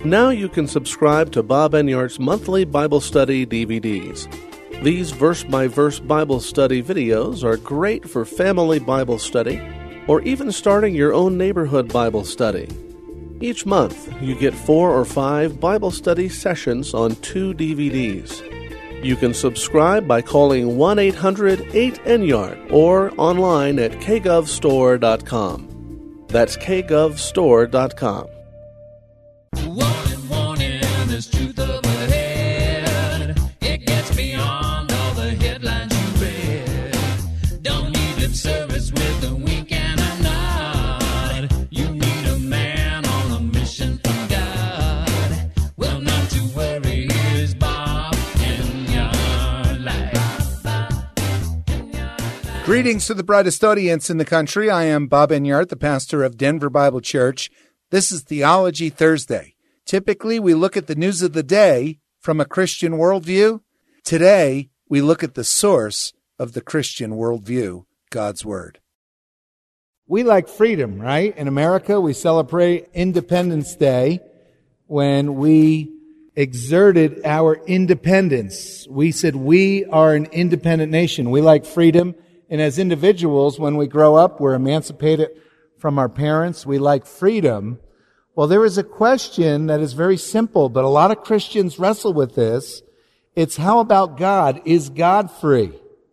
Now you can subscribe to Bob Enyart's monthly Bible study DVDs. These verse-by-verse Bible study videos are great for family Bible study or even starting your own neighborhood Bible study. Each month, you get 4 or 5 Bible study sessions on 2 DVDs. You can subscribe by calling 1-800-8-ENYART or online at kgovstore.com. That's kgovstore.com. Warning, there's truth up ahead. It gets beyond all the headlines you read. Don't need lip service with a wink and a nod. You need a man on a mission from God. Well, not to worry, here's Bob Enyart Live. Greetings to the brightest audience in the country. I am Bob Enyart, the pastor of Denver Bible Church. This is Theology Thursday. Typically, we look at the news of the day from a Christian worldview. Today, we look at the source of the Christian worldview, God's Word. We like freedom, right? In America, we celebrate Independence Day when we exerted our independence. We said we are an independent nation. We like freedom. And as individuals, when we grow up, we're emancipated from our parents. We like freedom. Well, there is a question that is very simple, but a lot of Christians wrestle with this. It's how about God? Is God free?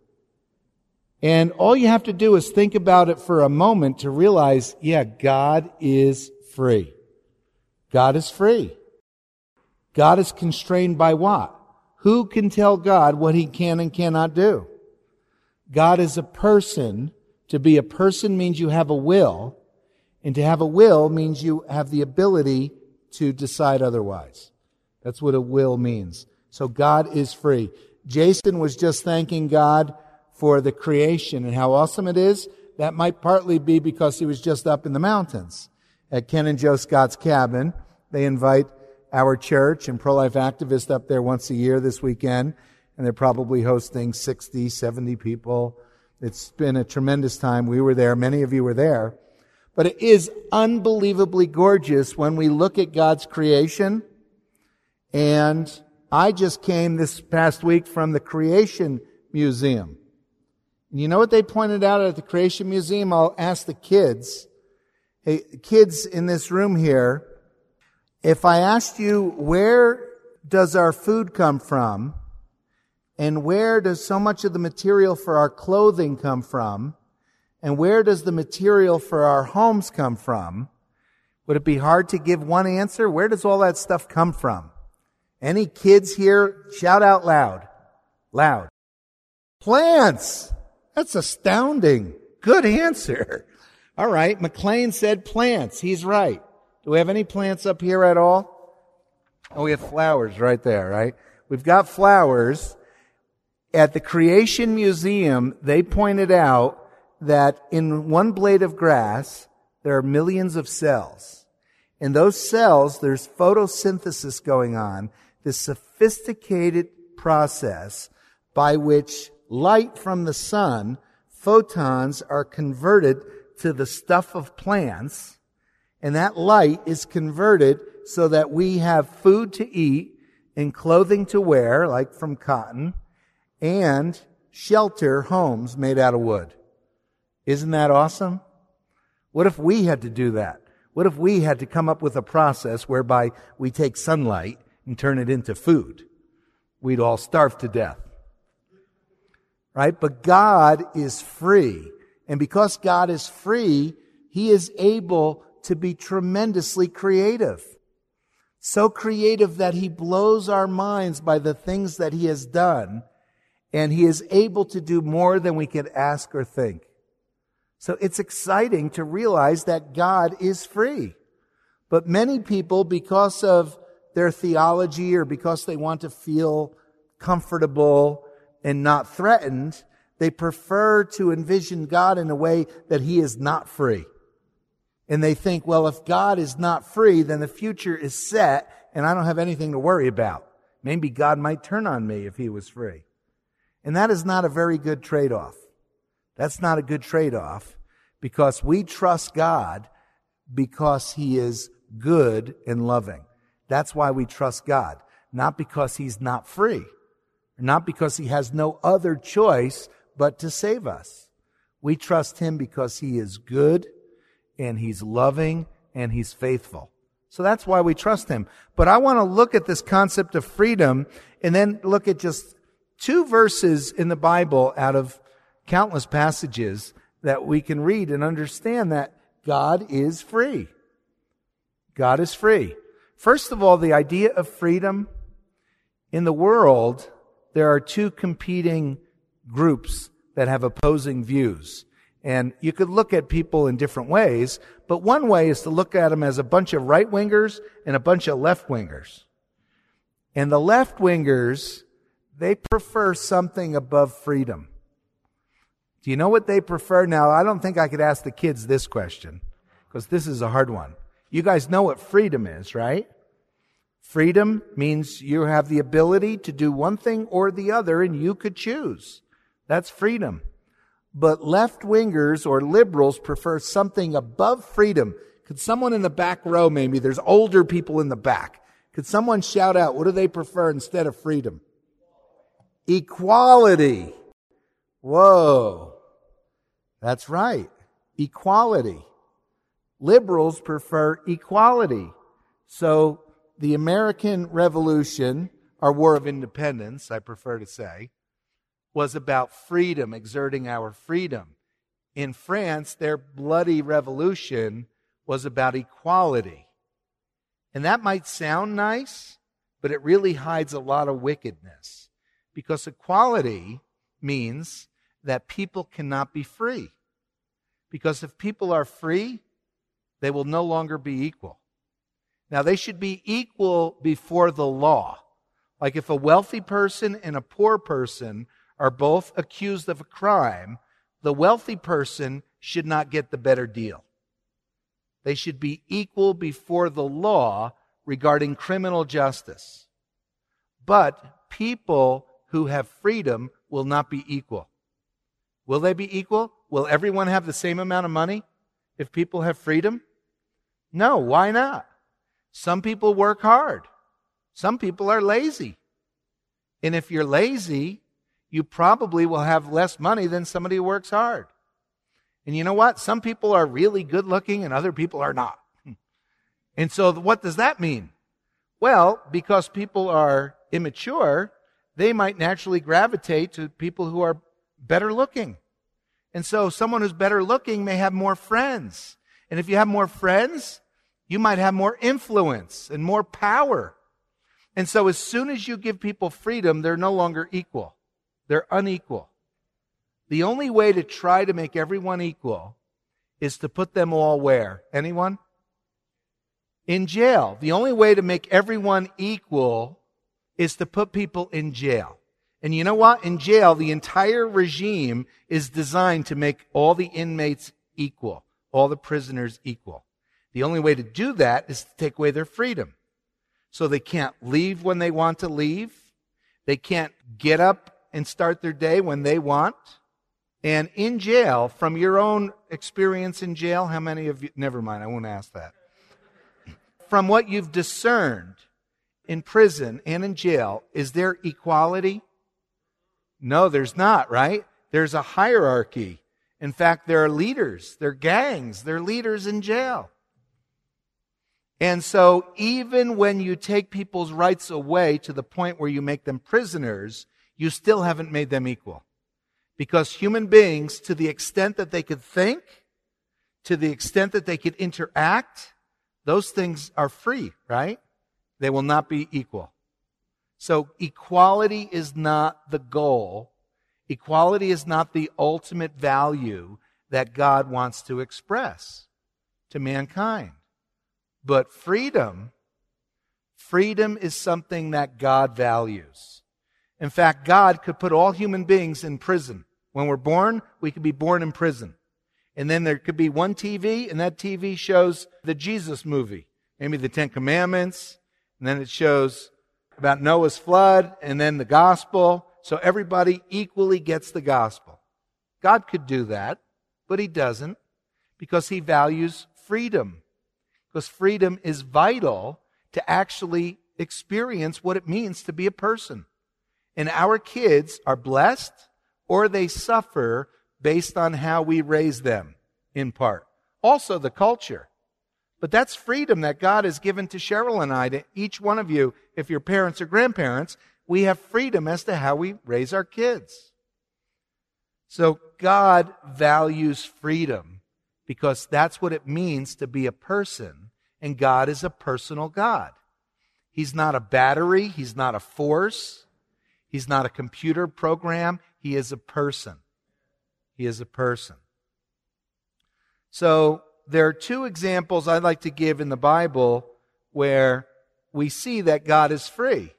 And all you have to do is think about it for a moment to realize, yeah, God is free. God is free. God is constrained by what? Who can tell God what He can and cannot do? God is a person. To be a person means you have a will. And to have a will means you have the ability to decide otherwise. That's what a will means. So God is free. Jason was just thanking God for the creation and how awesome it is. That might partly be because he was just up in the mountains at Ken and Joe Scott's cabin. They invite our church and pro-life activists up there once a year this weekend. And they're probably hosting 60, 70 people. It's been a tremendous time. We were there. Many of you were there. But it is unbelievably gorgeous when we look at God's creation. And I just came this past week from the Creation Museum. And you know what they pointed out at the Creation Museum? I'll ask the kids. Hey, kids in this room here, if I asked you, where does our food come from? And where does so much of the material for our clothing come from? And where does the material for our homes come from? Would it be hard to give one answer? Where does all that stuff come from? Any kids here? Shout out loud. Loud. Plants. That's astounding. Good answer. All right. McLean said plants. He's right. Do we have any plants up here at all? Oh, we have flowers right there, right? We've got flowers. At the Creation Museum, they pointed out that in one blade of grass, there are millions of cells. In those cells, there's photosynthesis going on, this sophisticated process by which light from the sun, photons, are converted to the stuff of plants, and that light is converted so that we have food to eat and clothing to wear, like from cotton, and shelter, homes made out of wood. Isn't that awesome? What if we had to do that? What if we had to come up with a process whereby we take sunlight and turn it into food? We'd all starve to death. Right? But God is free. And because God is free, He is able to be tremendously creative. So creative that He blows our minds by the things that He has done. And He is able to do more than we could ask or think. So it's exciting to realize that God is free. But many people, because of their theology or because they want to feel comfortable and not threatened, they prefer to envision God in a way that He is not free. And they think, well, if God is not free, then the future is set and I don't have anything to worry about. Maybe God might turn on me if He was free. And that is not a very good trade-off. That's not a good trade-off because we trust God because He is good and loving. That's why we trust God. Not because He's not free. Not because He has no other choice but to save us. We trust Him because He is good and He's loving and He's faithful. So that's why we trust Him. But I want to look at this concept of freedom and then look at just 2 verses in the Bible out of countless passages that we can read and understand that God is free. God is free. First of all, the idea of freedom. In the world, there are 2 competing groups that have opposing views. And you could look at people in different ways, but one way is to look at them as a bunch of right-wingers and a bunch of left-wingers. And the left-wingers, they prefer something above freedom. Do you know what they prefer? Now, I don't think I could ask the kids this question, because this is a hard one. You guys know what freedom is, right? Freedom means you have the ability to do one thing or the other, and you could choose. That's freedom. But left-wingers or liberals prefer something above freedom. Could someone in the back row, maybe, there's older people in the back. Could someone shout out, what do they prefer instead of freedom? Equality. Whoa. That's right. Equality. Liberals prefer equality. So the American Revolution, our War of Independence, I prefer to say, was about freedom, exerting our freedom. In France, their bloody revolution was about equality. And that might sound nice, but it really hides a lot of wickedness. Because equality means that people cannot be free. Because if people are free, they will no longer be equal. Now, they should be equal before the law. Like if a wealthy person and a poor person are both accused of a crime, the wealthy person should not get the better deal. They should be equal before the law regarding criminal justice. But people who have freedom will not be equal. Will they be equal? Will everyone have the same amount of money if people have freedom? No, why not? Some people work hard. Some people are lazy. And if you're lazy, you probably will have less money than somebody who works hard. And you know what? Some people are really good looking and other people are not. And so what does that mean? Well, because people are immature, they might naturally gravitate to people who are better looking. And so someone who's better looking may have more friends. And if you have more friends, you might have more influence and more power. And so as soon as you give people freedom, they're no longer equal. They're unequal. The only way to try to make everyone equal is to put them all where? Anyone? In jail. The only way to make everyone equal is to put people in jail. And you know what? In jail, the entire regime is designed to make all the inmates equal, all the prisoners equal. The only way to do that is to take away their freedom. So they can't leave when they want to leave. They can't get up and start their day when they want. And in jail, from your own experience in jail, how many of you, never mind, I won't ask that. From what you've discerned in prison and in jail, is there equality? No, there's not, right? There's a hierarchy. In fact, there are leaders, there are gangs, there are leaders in jail. And so even when you take people's rights away to the point where you make them prisoners, you still haven't made them equal. Because human beings, to the extent that they could think, to the extent that they could interact, those things are free, right? They will not be equal. So equality is not the goal. Equality is not the ultimate value that God wants to express to mankind. But freedom is something that God values. In fact, God could put all human beings in prison. When we're born, we could be born in prison. And then there could be one TV, and that TV shows the Jesus movie. Maybe the Ten Commandments, and then it shows about Noah's flood, and then the gospel. So everybody equally gets the gospel. God could do that, but He doesn't, because He values freedom. Because freedom is vital to actually experience what it means to be a person. And our kids are blessed or they suffer based on how we raise them, in part. Also the culture. But that's freedom that God has given to Cheryl and I, to each one of you. If you're parents or grandparents, we have freedom as to how we raise our kids. So God values freedom because that's what it means to be a person. And God is a personal God. He's not a battery. He's not a force. He's not a computer program. He is a person. He is a person. So there are two examples I'd like to give in the Bible where we see that God is free.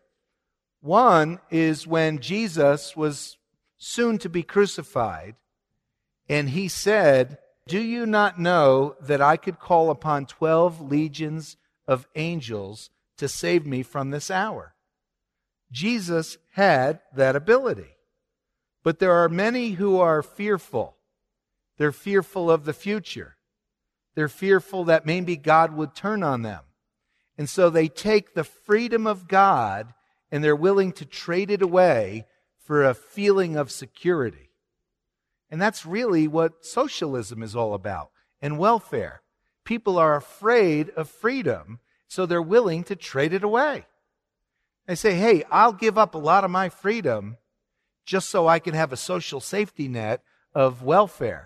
One is when Jesus was soon to be crucified, and he said, "Do you not know that I could call upon 12 legions of angels to save me from this hour?" Jesus had that ability. But there are many who are fearful. They're fearful of the future. They're fearful that maybe God would turn on them. And so they take the freedom of God and they're willing to trade it away for a feeling of security. And that's really what socialism is all about, and welfare. People are afraid of freedom, so they're willing to trade it away. They say, hey, I'll give up a lot of my freedom just so I can have a social safety net of welfare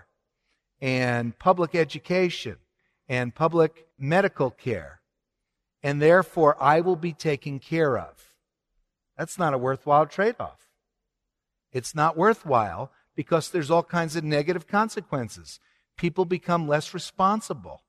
and public education and public medical care. And therefore, I will be taken care of. That's not a worthwhile trade-off. It's not worthwhile because there's all kinds of negative consequences. People become less responsible.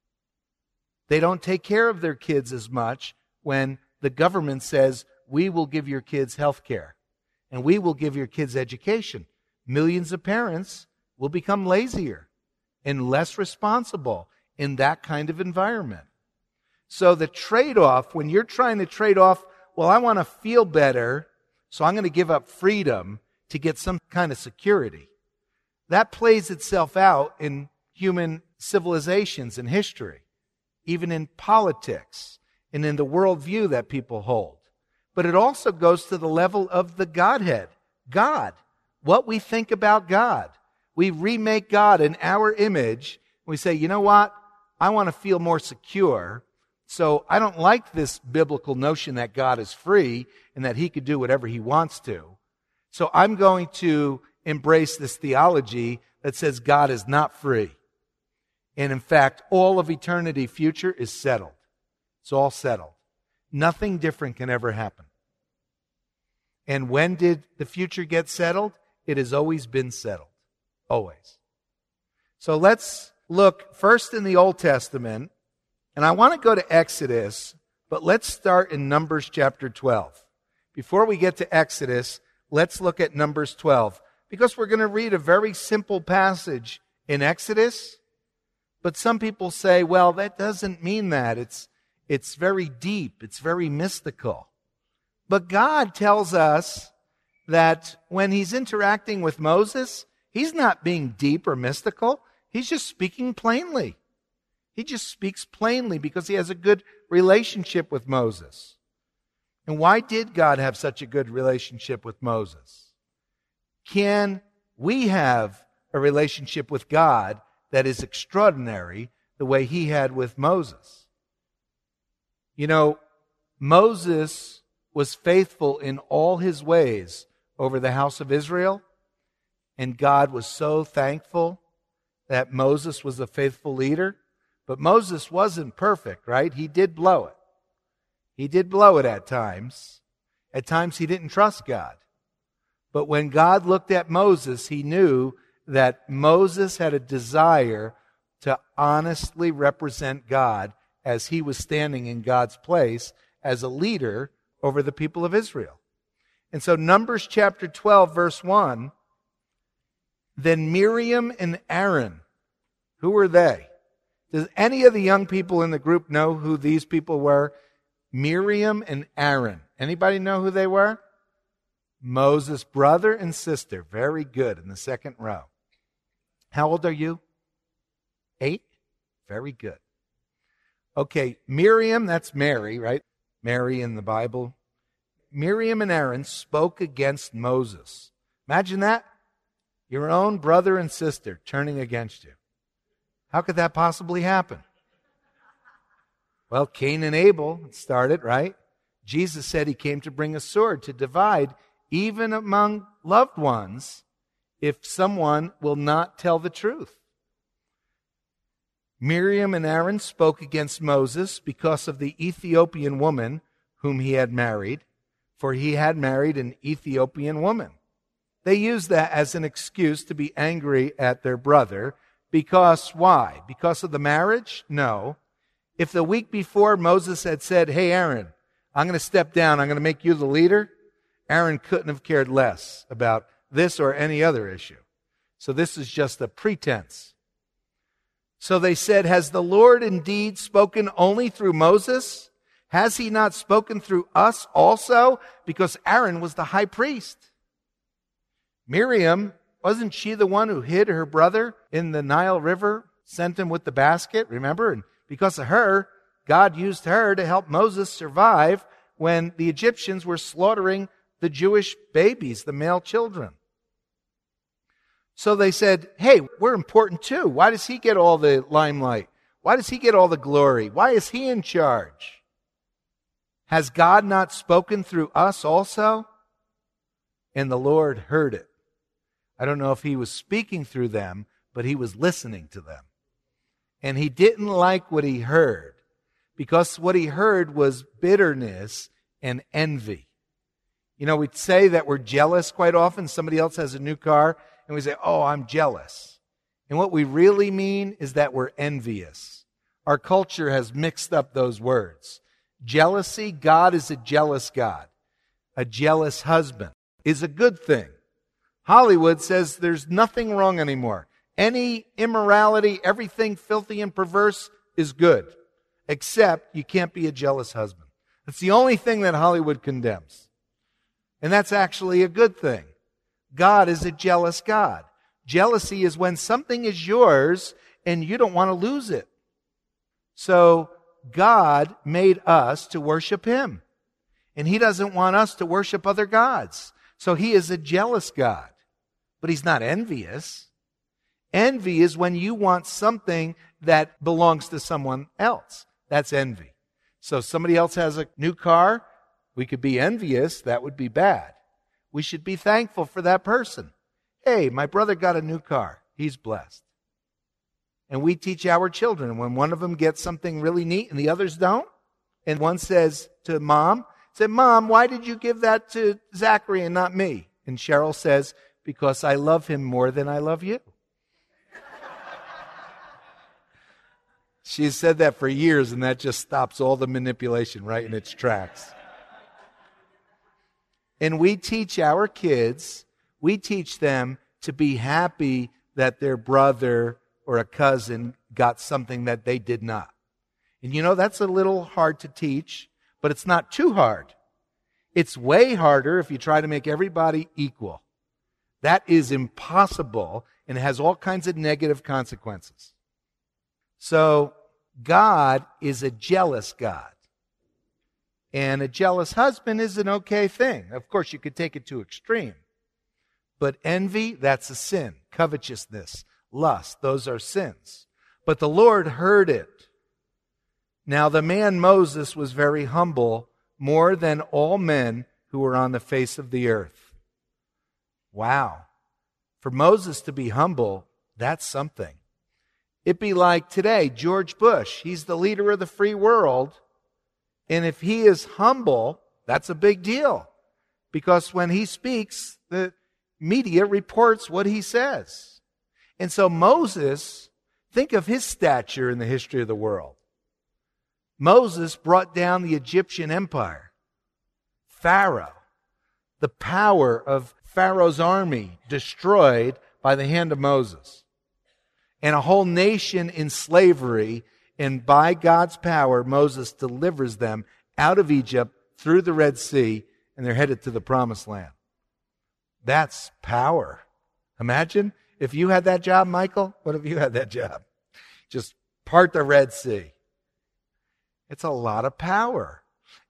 They don't take care of their kids as much when the government says, we will give your kids health care and we will give your kids education. Millions of parents will become lazier and less responsible in that kind of environment. So the trade-off, when you're trying to trade off, well, I want to feel better, so I'm going to give up freedom to get some kind of security. That plays itself out in human civilizations and history, even in politics and in the worldview that people hold. But it also goes to the level of the Godhead. God, what we think about God. We remake God in our image. We say, you know what? I want to feel more secure. So I don't like this biblical notion that God is free and that he could do whatever he wants to. So I'm going to embrace this theology that says God is not free. And in fact, all of eternity future is settled. It's all settled. Nothing different can ever happen. And when did the future get settled? It has always been settled. Always. So let's look first in the Old Testament. And I want to go to Exodus, but let's start in Numbers chapter 12. Before we get to Exodus, let's look at Numbers 12. Because we're going to read a very simple passage in Exodus. But some people say, well, that doesn't mean that. It's very deep. It's very mystical. But God tells us that when he's interacting with Moses, he's not being deep or mystical. He's just speaking plainly. He just speaks plainly because he has a good relationship with Moses. And why did God have such a good relationship with Moses? Can we have a relationship with God that is extraordinary the way he had with Moses? You know, Moses was faithful in all his ways over the house of Israel, and God was so thankful that Moses was a faithful leader. But Moses wasn't perfect, right? He did blow it. He did blow it at times. At times he didn't trust God. But when God looked at Moses, he knew that Moses had a desire to honestly represent God as he was standing in God's place as a leader over the people of Israel. And so Numbers chapter 12, verse 1, then Miriam and Aaron, who were they? Does any of the young people in the group know who these people were? Miriam and Aaron. Anybody know who they were? Moses' brother and sister. Very good, in the second row. How old are you? 8? Very good. Okay, Miriam, that's Mary, right? Mary in the Bible. Miriam and Aaron spoke against Moses. Imagine that. Your own brother and sister turning against you. How could that possibly happen? Well, Cain and Abel started, right? Jesus said he came to bring a sword to divide even among loved ones if someone will not tell the truth. Miriam and Aaron spoke against Moses because of the Ethiopian woman whom he had married, for he had married an Ethiopian woman. They used that as an excuse to be angry at their brother. Because why? Because of the marriage? No. If the week before Moses had said, hey, Aaron, I'm going to step down, I'm going to make you the leader, Aaron couldn't have cared less about this or any other issue. So this is just a pretense. So they said, has the Lord indeed spoken only through Moses? Has he not spoken through us also? Because Aaron was the high priest. Miriam, wasn't she the one who hid her brother in the Nile River, sent him with the basket, remember? And because of her, God used her to help Moses survive when the Egyptians were slaughtering the Jewish babies, the male children. So they said, hey, we're important too. Why does he get all the limelight? Why does he get all the glory? Why is he in charge? Has God not spoken through us also? And the Lord heard it. I don't know if he was speaking through them, but he was listening to them. And he didn't like what he heard, because what he heard was bitterness and envy. You know, we say that we're jealous quite often. Somebody else has a new car, and we say, oh, I'm jealous. And what we really mean is that we're envious. Our culture has mixed up those words. Jealousy, God is a jealous God. A jealous husband is a good thing. Hollywood says there's nothing wrong anymore. Any immorality, everything filthy and perverse is good, except you can't be a jealous husband. That's the only thing that Hollywood condemns. And that's actually a good thing. God is a jealous God. Jealousy is when something is yours and you don't want to lose it. So God made us to worship him. And he doesn't want us to worship other gods. So he is a jealous God. But he's not envious. Envy is when you want something that belongs to someone else. That's envy. So if somebody else has a new car, we could be envious. That would be bad. We should be thankful for that person. Hey, my brother got a new car. He's blessed. And we teach our children, when one of them gets something really neat and the others don't, and one says to mom, Mom, why did you give that to Zachary and not me? And Cheryl says, because I love him more than I love you. She's said that for years, and that just stops all the manipulation right in its tracks. And we teach our kids, we teach them to be happy that their brother or a cousin got something that they did not. And you know, that's a little hard to teach, but it's not too hard. It's way harder if you try to make everybody equal. That is impossible and has all kinds of negative consequences. So, God is a jealous God. And a jealous husband is an okay thing. Of course, you could take it to extreme. But envy, that's a sin. Covetousness, lust, those are sins. But the Lord heard it. Now, the man Moses was very humble, more than all men who were on the face of the earth. Wow. For Moses to be humble, that's something. It'd be like today, George Bush. He's the leader of the free world. And if he is humble, that's a big deal. Because when he speaks, the media reports what he says. And so Moses, think of his stature in the history of the world. Moses brought down the Egyptian empire. Pharaoh, the power of Pharaoh's army destroyed by the hand of Moses. And a whole nation in slavery, and by God's power, Moses delivers them out of Egypt through the Red Sea, and they're headed to the Promised Land. That's power. Imagine if you had that job, Michael. What if you had that job? Just part the Red Sea. It's a lot of power.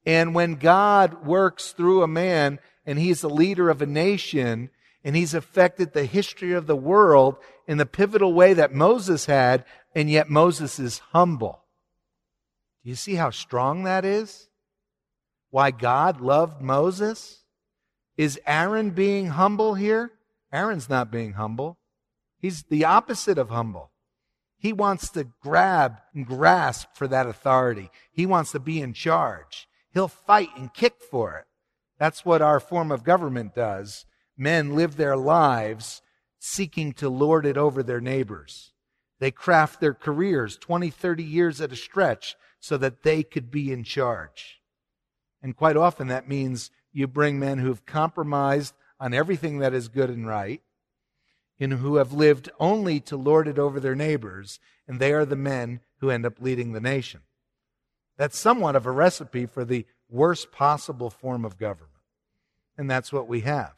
And when God works through a man and he's the leader of a nation and he's affected the history of the world in the pivotal way that Moses had, and yet Moses is humble. Do you see how strong that is? Why God loved Moses? Is Aaron being humble here? Aaron's not being humble. He's the opposite of humble. He wants to grab and grasp for that authority. He wants to be in charge. He'll fight and kick for it. That's what our form of government does. Men live their lives seeking to lord it over their neighbors. They craft their careers 20, 30 years at a stretch so that they could be in charge. And quite often that means you bring men who've compromised on everything that is good and right, and who have lived only to lord it over their neighbors, and they are the men who end up leading the nation. That's somewhat of a recipe for the worst possible form of government. And that's what we have.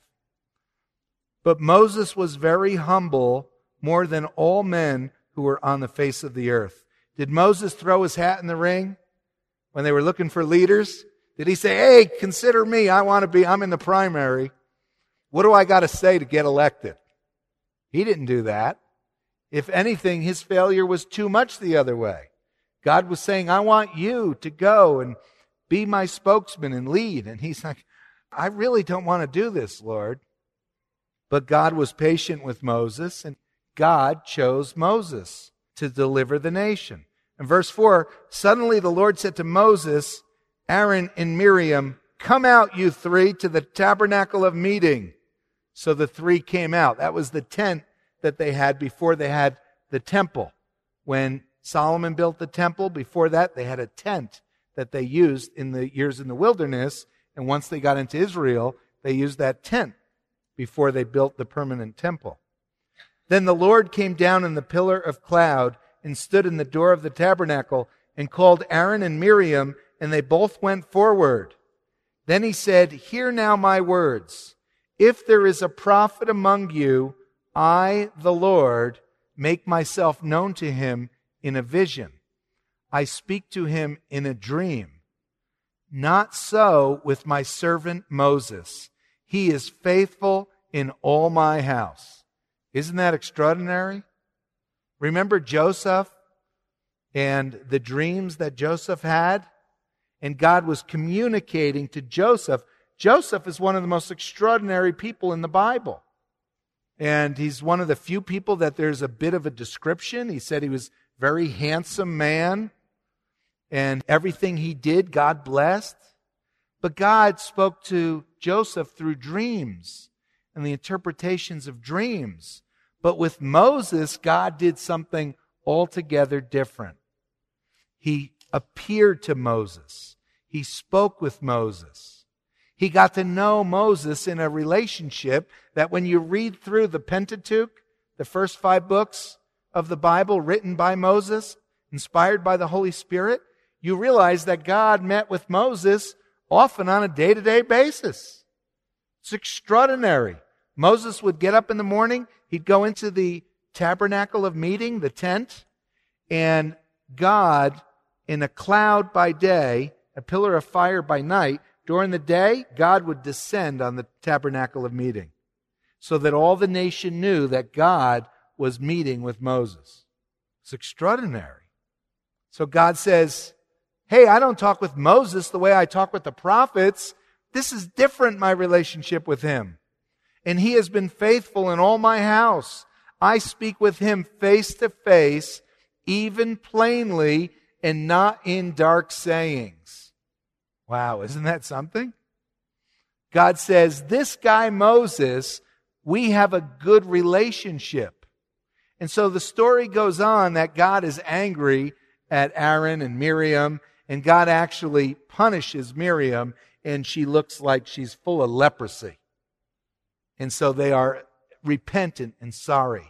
But Moses was very humble, more than all men who were on the face of the earth. Did Moses throw his hat in the ring when they were looking for leaders? Did he say, hey, consider me, I'm in the primary. What do I got to say to get elected? He didn't do that. If anything, his failure was too much the other way. God was saying, I want you to go and be my spokesman and lead. And he's like, I really don't want to do this, Lord. But God was patient with Moses, and God chose Moses to deliver the nation. In verse 4, suddenly the Lord said to Moses, Aaron and Miriam, come out, you three, to the tabernacle of meeting. So the three came out. That was the tent that they had before they had the temple. When Solomon built the temple, before that they had a tent that they used in the years in the wilderness. And once they got into Israel, they used that tent before they built the permanent temple. Then the Lord came down in the pillar of cloud and stood in the door of the tabernacle and called Aaron and Miriam, and they both went forward. Then he said, hear now my words. If there is a prophet among you, I, the Lord, make myself known to him in a vision. I speak to him in a dream. Not so with my servant Moses. He is faithful in all my house. Isn't that extraordinary? Remember Joseph and the dreams that Joseph had? And God was communicating to Joseph. Joseph is one of the most extraordinary people in the Bible. And he's one of the few people that there's a bit of a description. He said he was a very handsome man. And everything he did, God blessed. But God spoke to Joseph through dreams and the interpretations of dreams. But with Moses, God did something altogether different. He appeared to Moses. He spoke with Moses. He got to know Moses in a relationship that when you read through the Pentateuch, the first 5 books of the Bible written by Moses, inspired by the Holy Spirit, you realize that God met with Moses often on a day-to-day basis. It's extraordinary. Moses would get up in the morning, he'd go into the tabernacle of meeting, the tent, and God, in a cloud by day, a pillar of fire by night, during the day, God would descend on the tabernacle of meeting so that all the nation knew that God was meeting with Moses. It's extraordinary. So God says, hey, I don't talk with Moses the way I talk with the prophets. This is different, my relationship with him. And he has been faithful in all my house. I speak with him face to face, even plainly, and not in dark sayings. Wow, isn't that something? God says, this guy Moses, we have a good relationship. And so the story goes on that God is angry at Aaron and Miriam, and God actually punishes Miriam, and she looks like she's full of leprosy. And so they are repentant and sorry.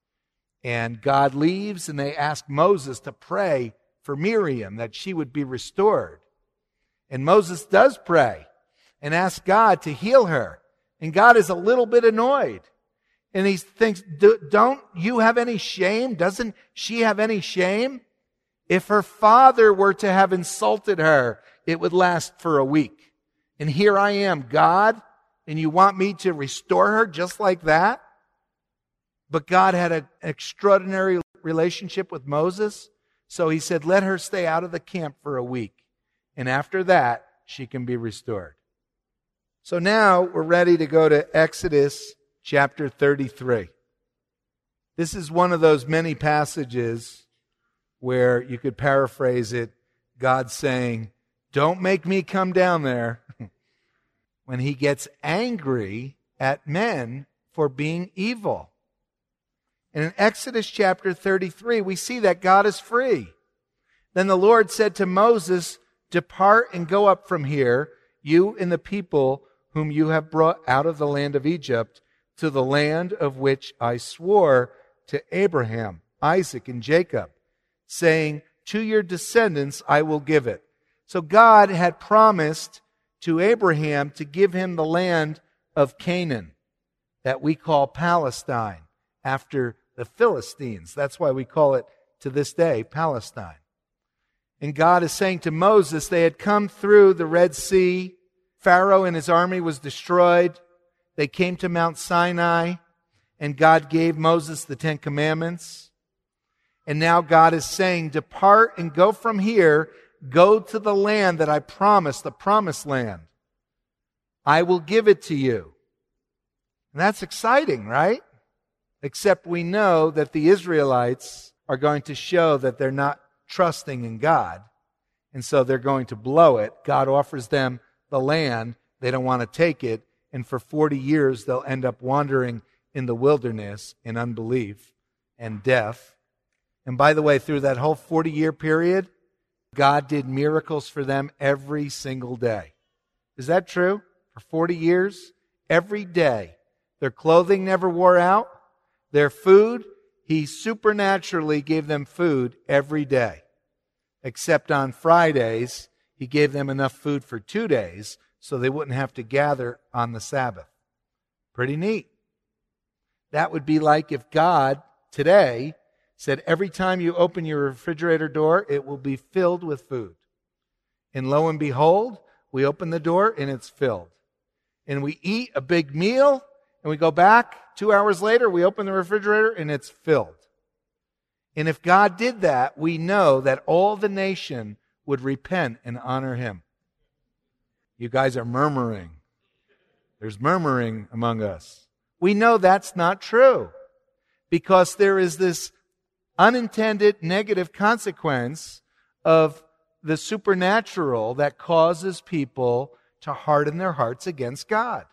And God leaves, and they ask Moses to pray for Miriam, that she would be restored. And Moses does pray and ask God to heal her. And God is a little bit annoyed. And he thinks, don't you have any shame? Doesn't she have any shame? If her father were to have insulted her, it would last for a week. And here I am, God, and you want me to restore her just like that? But God had an extraordinary relationship with Moses, so he said, let her stay out of the camp for a week. And after that, she can be restored. So now we're ready to go to Exodus chapter 33. This is one of those many passages where you could paraphrase it, God saying, don't make me come down there, when he gets angry at men for being evil. And in Exodus chapter 33, we see that God is free. Then the Lord said to Moses, depart and go up from here, you and the people whom you have brought out of the land of Egypt, to the land of which I swore to Abraham, Isaac, and Jacob, saying, to your descendants I will give it. So God had promised to Abraham to give him the land of Canaan, that we call Palestine, after the Philistines. That's why we call it to this day Palestine. And God is saying to Moses, they had come through the Red Sea. Pharaoh and his army was destroyed. They came to Mount Sinai, and God gave Moses the 10 Commandments. And now God is saying, depart and go from here, go to the land that I promised, the promised land. I will give it to you. And that's exciting, right? Except we know that the Israelites are going to show that they're not trusting in God. And so they're going to blow it. God offers them the land. They don't want to take it. And for 40 years, they'll end up wandering in the wilderness in unbelief and death. And by the way, through that whole 40-year period, God did miracles for them every single day. Is that true? For 40 years, every day. Their clothing never wore out. Their food, he supernaturally gave them food every day. Except on Fridays, he gave them enough food for 2 days so they wouldn't have to gather on the Sabbath. Pretty neat. That would be like if God today said every time you open your refrigerator door, it will be filled with food. And lo and behold, we open the door and it's filled. And we eat a big meal and we go back 2 hours later, we open the refrigerator and it's filled. And if God did that, we know that all the nation would repent and honor him. You guys are murmuring. There's murmuring among us. We know that's not true because there is this unintended negative consequence of the supernatural that causes people to harden their hearts against God.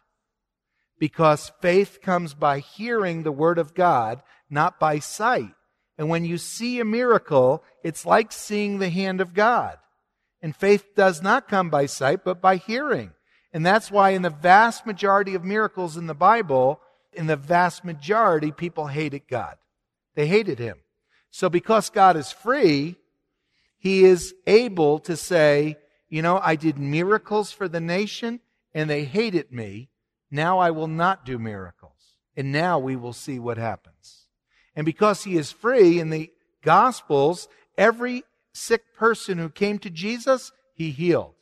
Because faith comes by hearing the word of God, not by sight. And when you see a miracle, it's like seeing the hand of God. And faith does not come by sight, but by hearing. And that's why in the vast majority of miracles in the Bible, in the vast majority, people hated God. They hated him. So because God is free, he is able to say, you know, I did miracles for the nation and they hated me. Now I will not do miracles. And now we will see what happens. And because he is free, in the Gospels, every sick person who came to Jesus, he healed.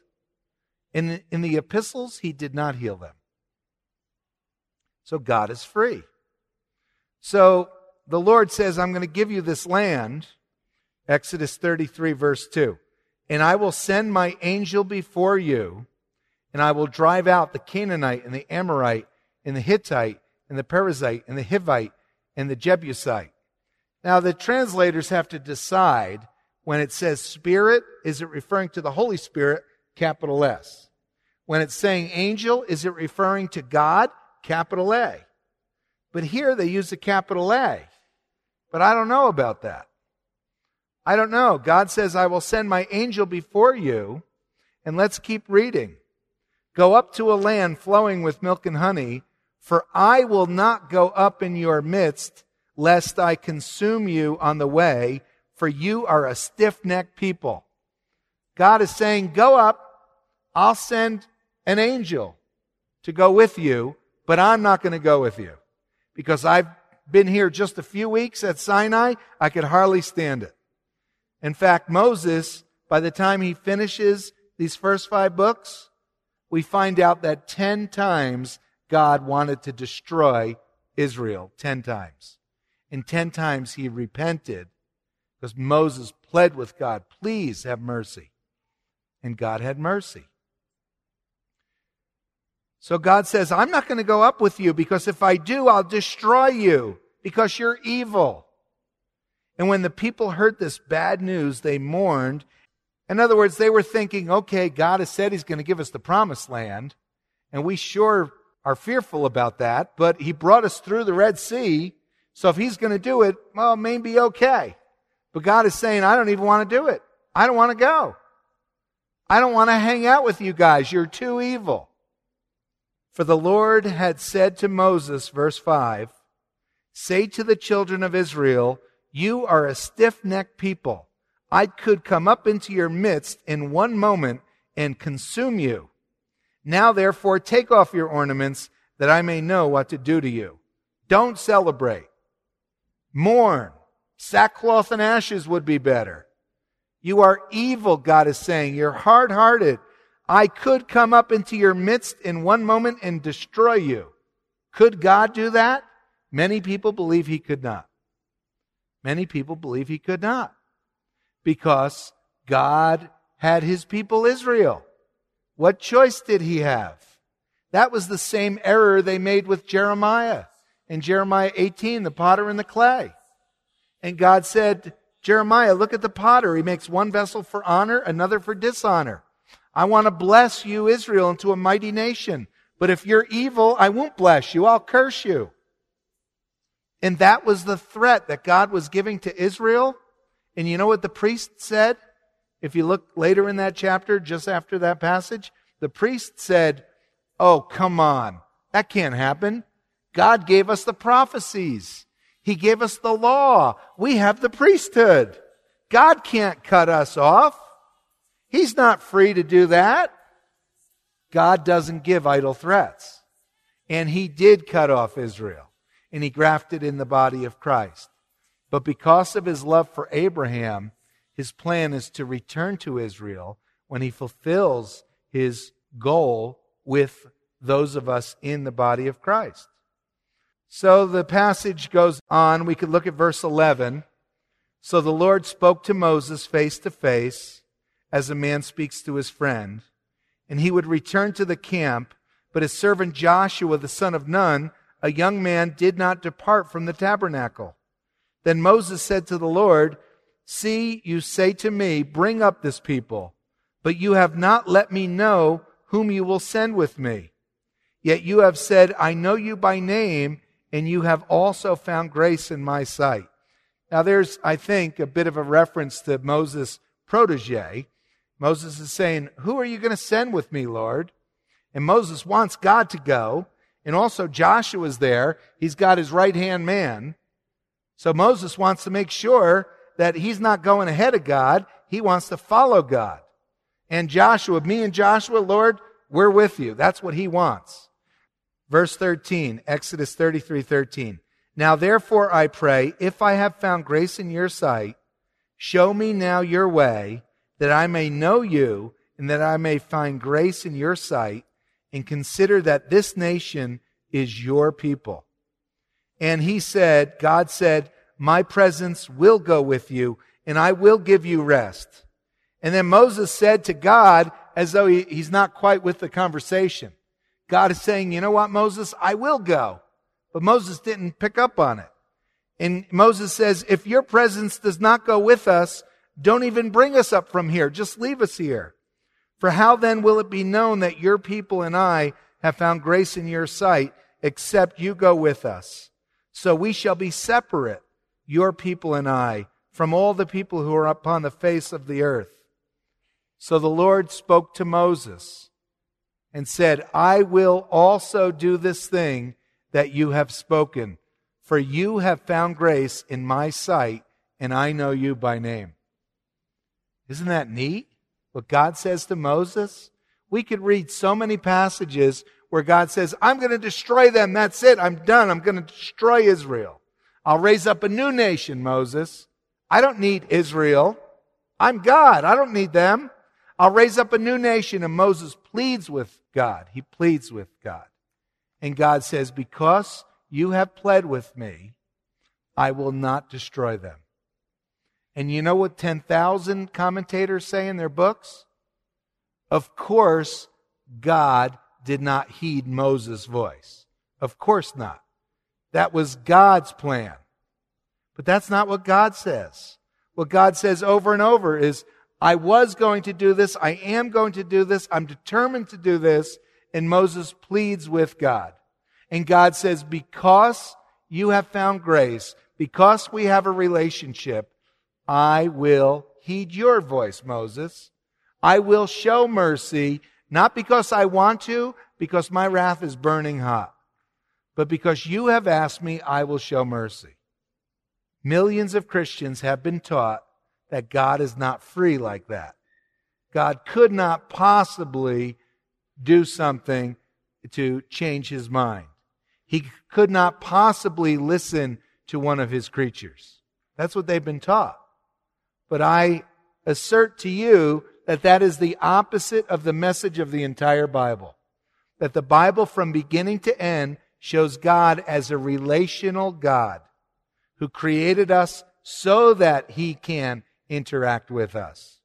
In the epistles, he did not heal them. So God is free. So the Lord says, I'm going to give you this land, Exodus 33, verse 2. And I will send my angel before you, and I will drive out the Canaanite and the Amorite and the Hittite and the Perizzite and the Hivite and the Jebusite. Now the translators have to decide when it says Spirit, is it referring to the Holy Spirit, capital S? When it's saying angel, is it referring to God, capital A? But here they use a capital A. But I don't know about that. I don't know. God says, I will send my angel before you. And let's keep reading. Go up to a land flowing with milk and honey, for I will not go up in your midst, lest I consume you on the way, for you are a stiff-necked people. God is saying, go up, I'll send an angel to go with you, but I'm not going to go with you. Because I've been here just a few weeks at Sinai, I could hardly stand it. In fact, Moses, by the time he finishes these first 5 books, we find out that 10 times God wanted to destroy Israel. 10 times. And 10 times he repented because Moses pled with God, please have mercy. And God had mercy. So God says, I'm not going to go up with you because if I do, I'll destroy you because you're evil. And when the people heard this bad news, they mourned. In other words, they were thinking, okay, God has said he's going to give us the promised land, and we sure are fearful about that, but he brought us through the Red Sea, so if he's going to do it, well, maybe okay. But God is saying, I don't even want to do it. I don't want to go. I don't want to hang out with you guys. You're too evil. For the Lord had said to Moses, verse 5, say to the children of Israel, you are a stiff-necked people. I could come up into your midst in one moment and consume you. Now, therefore, take off your ornaments that I may know what to do to you. Don't celebrate. Mourn. Sackcloth and ashes would be better. You are evil, God is saying. You're hard-hearted. I could come up into your midst in one moment and destroy you. Could God do that? Many people believe he could not. Many people believe he could not. Because God had his people Israel. What choice did he have? That was the same error they made with Jeremiah. In Jeremiah 18, the potter and the clay. And God said, Jeremiah, look at the potter. He makes one vessel for honor, another for dishonor. I want to bless you, Israel, into a mighty nation. But if you're evil, I won't bless you. I'll curse you. And that was the threat that God was giving to Israel. And you know what the priest said? If you look later in that chapter, just after that passage, the priest said, oh, come on. That can't happen. God gave us the prophecies. He gave us the law. We have the priesthood. God can't cut us off. He's not free to do that. God doesn't give idle threats. And he did cut off Israel. And he grafted in the body of Christ. But because of his love for Abraham, his plan is to return to Israel when he fulfills his goal with those of us in the body of Christ. So the passage goes on. We could look at verse 11. So the Lord spoke to Moses face to face, as a man speaks to his friend. And he would return to the camp, but his servant Joshua, the son of Nun, a young man, did not depart from the tabernacle. Then Moses said to the Lord, see, you say to me, bring up this people, but you have not let me know whom you will send with me. Yet you have said, I know you by name, and you have also found grace in my sight. Now there's, I think, a bit of a reference to Moses' protege. Moses is saying, who are you going to send with me, Lord? And Moses wants God to go. And also Joshua's there. He's got his right-hand man. So Moses wants to make sure that he's not going ahead of God. He wants to follow God. And Joshua, me and Joshua, Lord, we're with you. That's what he wants. Verse 13, Exodus 33:13. Now therefore I pray, if I have found grace in your sight, show me now your way, that I may know you, and that I may find grace in your sight, and consider that this nation is your people. And he said, God said, my presence will go with you, and I will give you rest. And then Moses said to God, as though he's not quite with the conversation, God is saying, you know what, Moses, I will go. But Moses didn't pick up on it. And Moses says, if your presence does not go with us, don't even bring us up from here. Just leave us here. For how then will it be known that your people and I have found grace in your sight, except you go with us? So we shall be separate, your people and I, from all the people who are upon the face of the earth. So the Lord spoke to Moses and said, I will also do this thing that you have spoken, for you have found grace in my sight, and I know you by name. Isn't that neat? What God says to Moses? We could read so many passages where God says, I'm going to destroy them. That's it. I'm done. I'm going to destroy Israel. I'll raise up a new nation, Moses. I don't need Israel. I'm God. I don't need them. I'll raise up a new nation. And Moses pleads with God. He pleads with God. And God says, because you have pled with me, I will not destroy them. And you know what 10,000 commentators say in their books? Of course, God did not heed Moses' voice. Of course not. That was God's plan. But that's not what God says. What God says over and over is, I was going to do this. I am going to do this. I'm determined to do this. And Moses pleads with God. And God says, because you have found grace, because we have a relationship, I will heed your voice, Moses. I will show mercy, not because I want to, because my wrath is burning hot, but because you have asked me, I will show mercy. Millions of Christians have been taught that God is not free like that. God could not possibly do something to change his mind. He could not possibly listen to one of his creatures. That's what they've been taught. But I assert to you that that is the opposite of the message of the entire Bible. That the Bible from beginning to end shows God as a relational God who created us so that he can interact with us.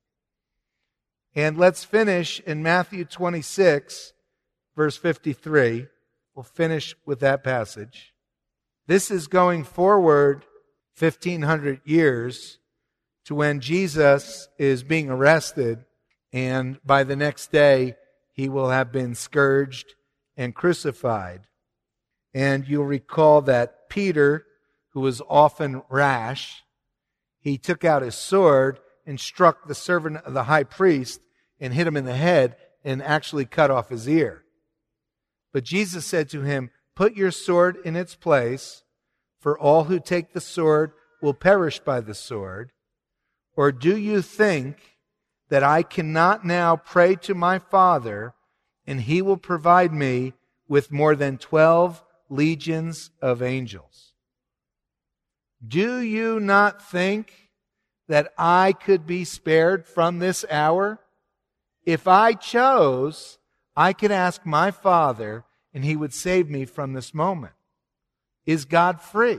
And let's finish in Matthew 26, verse 53. We'll finish with that passage. This is going forward 1,500 years to when Jesus is being arrested, and by the next day he will have been scourged and crucified. And you'll recall that Peter, who was often rash, he took out his sword and struck the servant of the high priest and hit him in the head and actually cut off his ear. But Jesus said to him, put your sword in its place, for all who take the sword will perish by the sword. Or do you think that I cannot now pray to my Father, and he will provide me with more than 12 legions of angels? Do you not think that I could be spared from this hour? If I chose, I could ask my Father, and he would save me from this moment. Is God free?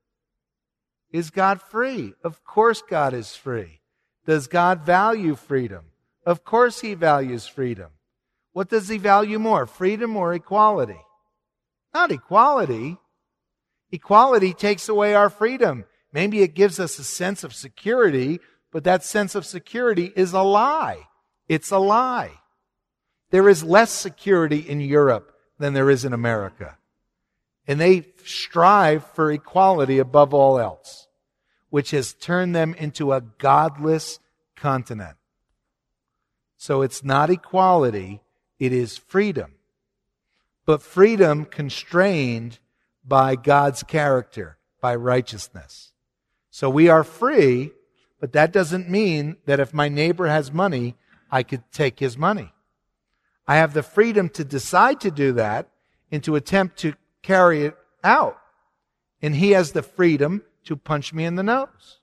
Is God free? Of course God is free. Does God value freedom? Of course he values freedom. What does he value more, freedom or equality? Not equality. Equality takes away our freedom. Maybe it gives us a sense of security, but that sense of security is a lie. It's a lie. There is less security in Europe than there is in America. And they strive for equality above all else, which has turned them into a godless continent. So it's not equality, it is freedom. But freedom constrained by God's character, by righteousness. So we are free, but that doesn't mean that if my neighbor has money, I could take his money. I have the freedom to decide to do that and to attempt to carry it out. And he has the freedom to punch me in the nose.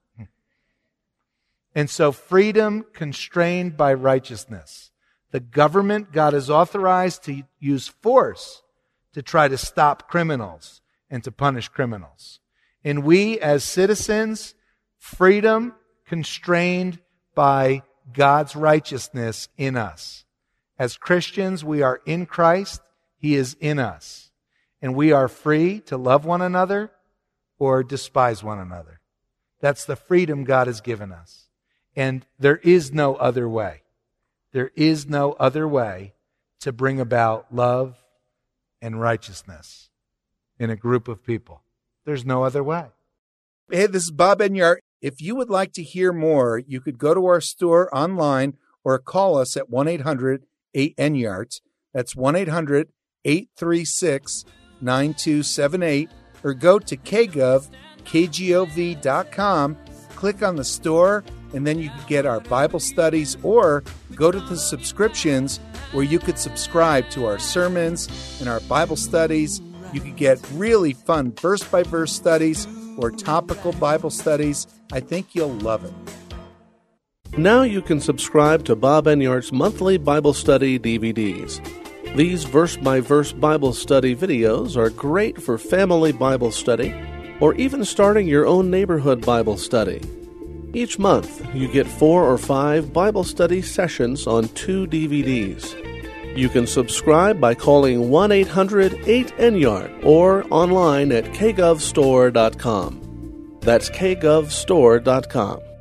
And so freedom constrained by righteousness. The government, God has authorized to use force to try to stop criminals and to punish criminals. And we as citizens, freedom constrained by God's righteousness in us. As Christians, we are in Christ. He is in us. And we are free to love one another or despise one another. That's the freedom God has given us. And there is no other way. There is no other way to bring about love and righteousness in a group of people. There's no other way. Hey, this is Bob Enyart. If you would like to hear more, you could go to our store online or call us at 1-800-8-ENYART. That's 1-800-836-9278. Or go to kgov.com, click on the store, and then you can get our Bible studies, or go to the subscriptions where you could subscribe to our sermons and our Bible studies. You could get really fun verse-by-verse studies or topical Bible studies. I think you'll love it. Now you can subscribe to Bob Enyart's monthly Bible study DVDs. These verse-by-verse Bible study videos are great for family Bible study or even starting your own neighborhood Bible study. Each month, you get 4 or 5 Bible study sessions on 2 DVDs. You can subscribe by calling 1-800-8-ENYART or online at kgovstore.com. That's kgovstore.com.